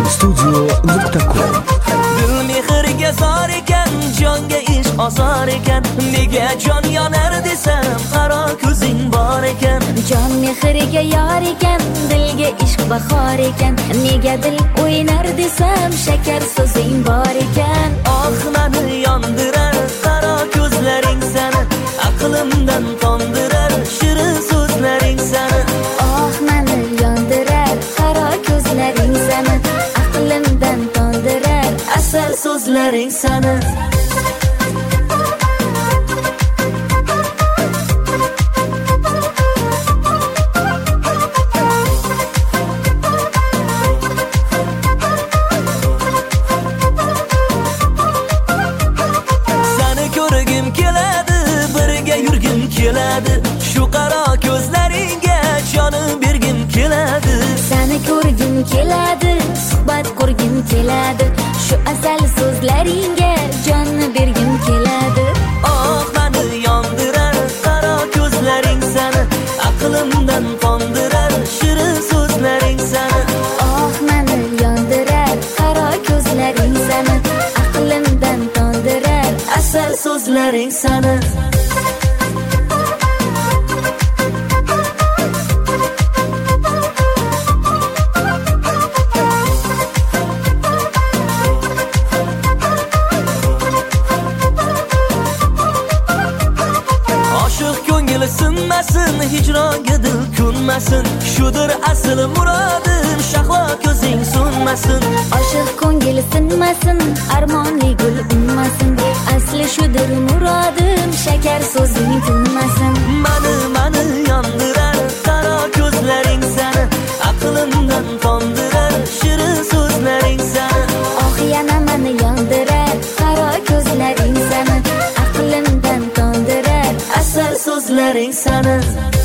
Studio.com. Dil mehriga zor ekan, jonga ish osor ekan. Nega jon yonar desam, qaro ko'zing bor ekan. Jon mehriga yor ekan, dilga ishq bahor ekan. Nega dil o'ynar desam, shakar so'zing bor ekan. Oh, meni yondirar qaro ko'zlaring sani, aqlimdan tondirar shirin so'zlaring sani. Oh, meni yondirar qaro ko'zlaring sani, aqlimdan tondirar asal so'zlaring sani. Keladi shu qaro ko'zlaringga jonim bergim keladi. Seni ko'rgim keladi, suhbat qurgim keladi. Shu asal so'zlaringga jonni bergim keladi. Oh, meni yondirar qaro ko'zlaring sani, aqlimdan tondirar shirin so'zlaring sani. Oh, meni yondirar qaro ko'zlaring sani, aqlimdan tondirar asal so'zlaring sani. Sinmasin, hijronga dil ko'nmasin. Shudir asl murodim, shahlo ko'zing so'nmasin. Oshiq ko'ngil sinmasin, armonli gul unmasin. Asli shudir murodim, shakar so'zing tinmasin. Mani yondirar qaro ko'zlaring sani, aqlimdan tondirar shirin so'zlaring sani. Oh, yana meni yondirar qaro ko'zlaring sani, aqlimdan tondirar asal so'zlaring sani.